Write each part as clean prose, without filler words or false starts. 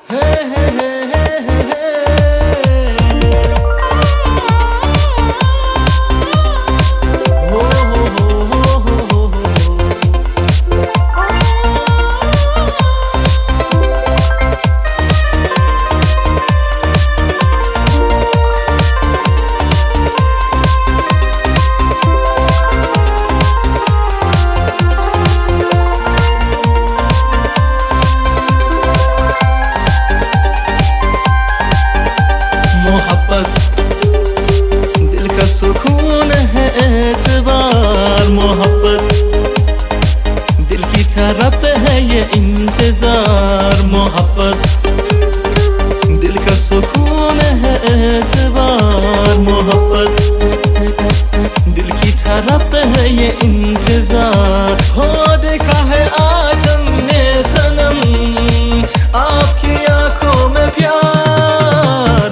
मोहब्बत दिल का सुकून है एतबार, मोहब्बत दिल की तरफ है ये इंतजार, मोहब्बत दिल का सुकून है एतबार, मोहब्बत दिल की तरफ है ये इंतजार। हो देखा है आज हमने सनम आपकी आंखों में प्यार,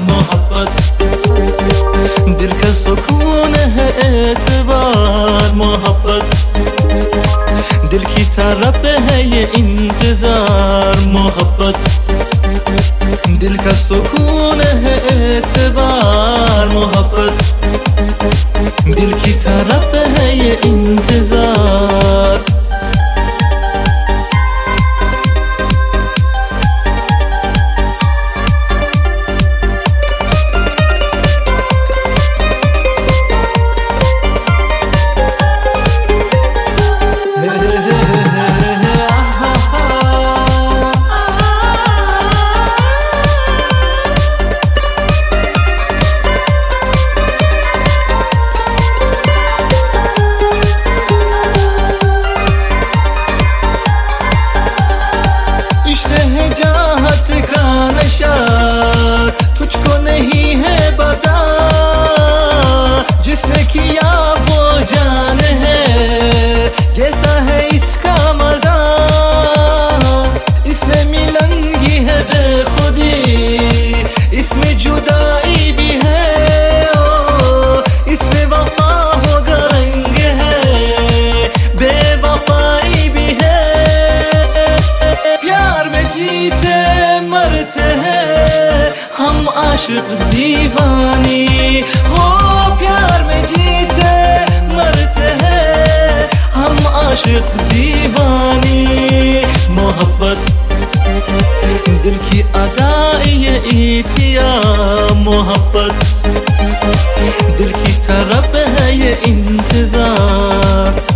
दिल का सुकून है एतबार, मोहब्बत दिल की तरफ है ये इंतजार, मोहब्बत दिल का सुकून है एतबार, मोहब्बत दिल की तरफ है ये इंतजार। तुझको नहीं है पता, जिसने किया वो जान है, कैसा है इसका मजा, इसमें मिलनगी है बेखुदी, इसमें जुदाई भी है, ओ इसमें वफा होगा रंग है, बेवफाई भी है, प्यार में जीते मरते हैं हम आशिक दीवानी, हो प्यार में जीते मरते हैं हम आशिक दीवानी। मोहब्बत दिल की अदा ये इतिया, मोहब्बत दिल की तरफ है ये इंतजार।